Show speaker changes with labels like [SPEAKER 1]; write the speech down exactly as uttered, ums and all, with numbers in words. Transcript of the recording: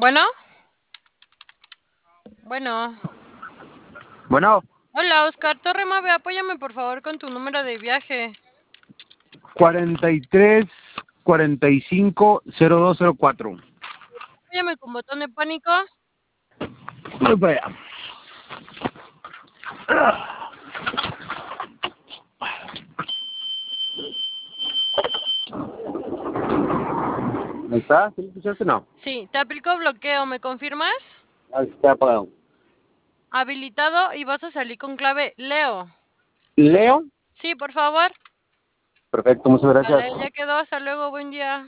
[SPEAKER 1] Bueno, bueno.
[SPEAKER 2] Bueno,
[SPEAKER 1] Hola, Oscar Torre Mave, apóyame por favor con tu número de viaje.
[SPEAKER 2] cuarenta y tres, cuarenta y cinco, cero dos cero cuatro.
[SPEAKER 1] Apóyame con botón de pánico.
[SPEAKER 2] Voy para allá. ¿Ahí está? ¿Sí lo escuchaste o no?
[SPEAKER 1] Sí, te aplicó bloqueo, ¿me confirmas?
[SPEAKER 2] Ahí está apagado.
[SPEAKER 1] Habilitado y vas a salir con clave Leo.
[SPEAKER 2] ¿Leo?
[SPEAKER 1] Sí, por favor.
[SPEAKER 2] Perfecto, muchas gracias.
[SPEAKER 1] Vale, ya quedó, hasta luego, buen día.